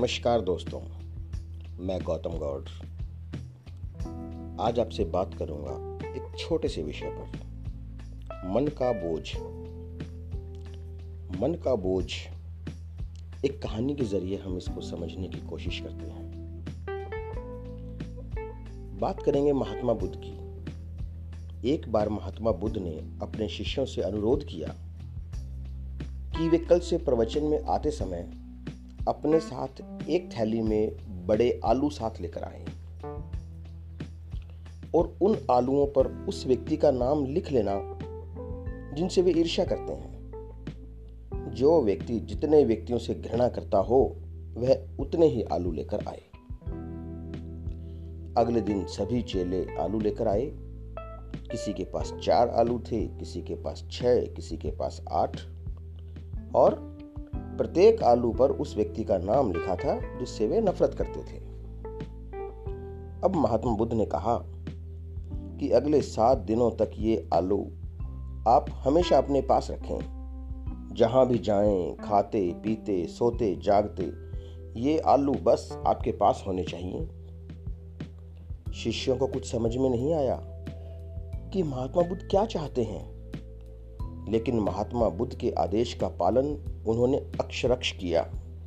नमस्कार दोस्तों, मैं गौतम गौड़ आज आपसे बात करूंगा एक छोटे से विषय पर। मन का बोझ। मन का बोझ एक कहानी के जरिए हम इसको समझने की कोशिश करते हैं। बात करेंगे महात्मा बुद्ध की। एक बार महात्मा बुद्ध ने अपने शिष्यों से अनुरोध किया कि वे कल से प्रवचन में आते समय अपने साथ एक थैली में बड़े आलू साथ लेकर आए और उन आलूओं पर उस व्यक्ति का नाम लिख लेना जिनसे वे ईर्ष्या करते हैं। जो व्यक्ति जितने व्यक्तियों से घृणा करता हो वह उतने ही आलू लेकर आए। अगले दिन सभी चेले आलू लेकर आए। किसी के पास 4 आलू थे, किसी के पास 6, किसी के पास 8 और प्रत्येक आलू पर उस व्यक्ति का नाम लिखा था जिससे वे नफरत करते थे। अब महात्मा बुद्ध ने कहा कि अगले 7 दिनों तक ये आलू आप हमेशा अपने पास रखें। जहां भी जाएं, खाते पीते सोते जागते ये आलू बस आपके पास होने चाहिए। शिष्यों को कुछ समझ में नहीं आया कि महात्मा बुद्ध क्या चाहते हैं, लेकिन महात्मा बुद्ध के आदेश का पालन उन्होंने अक्षरशः किया।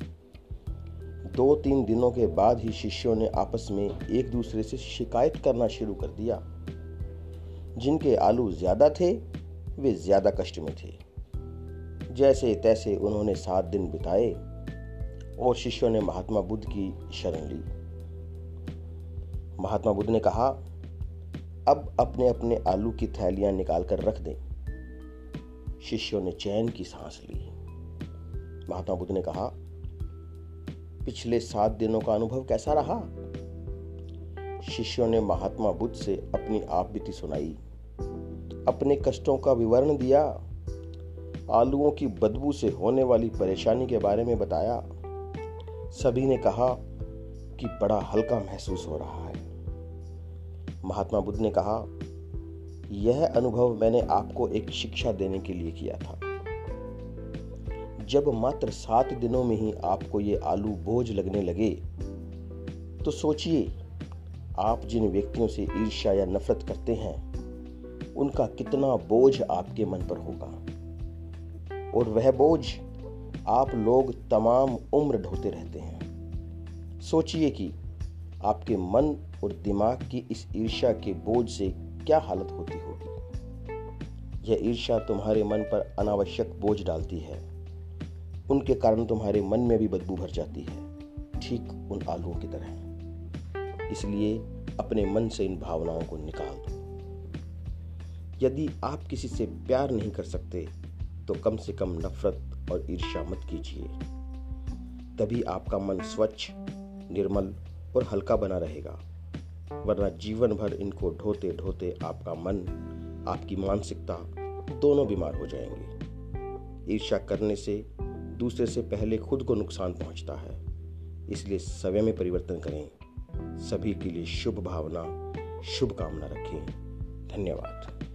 2-3 दिनों के बाद ही शिष्यों ने आपस में एक दूसरे से शिकायत करना शुरू कर दिया। जिनके आलू ज्यादा थे वे ज्यादा कष्ट में थे। जैसे तैसे उन्होंने 7 दिन बिताए और शिष्यों ने महात्मा बुद्ध की शरण ली। महात्मा बुद्ध ने कहा, अब अपने अपने आलू की थैलियां निकाल कर रख दें। शिष्यों ने चैन की सांस ली। महात्मा बुद्ध ने कहा, पिछले 7 दिनों का अनुभव कैसा रहा? शिष्यों ने महात्मा बुद्ध से अपनी आप बीती सुनाई, अपने कष्टों का विवरण दिया, आलूओं की बदबू से होने वाली परेशानी के बारे में बताया। सभी ने कहा कि बड़ा हल्का महसूस हो रहा है। महात्मा बुद्ध ने कहा, यह अनुभव मैंने आपको एक शिक्षा देने के लिए किया था। जब मात्र 7 दिनों में ही आपको ये आलू बोझ लगने लगे तो सोचिए आप जिन व्यक्तियों से ईर्ष्या या नफरत करते हैं उनका कितना बोझ आपके मन पर होगा, और वह बोझ आप लोग तमाम उम्र ढोते रहते हैं। सोचिए कि आपके मन और दिमाग की इस ईर्ष्या के बोझ से क्या हालत होती होगी। यह ईर्ष्या तुम्हारे मन पर अनावश्यक बोझ डालती है। उनके कारण तुम्हारे मन में भी बदबू भर जाती है, ठीक उन आलूओं की तरह। इसलिए अपने मन से इन भावनाओं को निकाल दो। यदि आप किसी से प्यार नहीं कर सकते तो कम से कम नफरत और ईर्ष्या मत कीजिए। तभी आपका मन स्वच्छ, निर्मल और हल्का बना रहेगा। वरना जीवन भर इनको ढोते ढोते आपका मन, आपकी मानसिकता दोनों बीमार हो जाएंगे। ईर्ष्या करने से दूसरे से पहले खुद को नुकसान पहुंचता है। इसलिए स्वयं में परिवर्तन करें। सभी के लिए शुभ भावना, शुभ कामना रखें। धन्यवाद।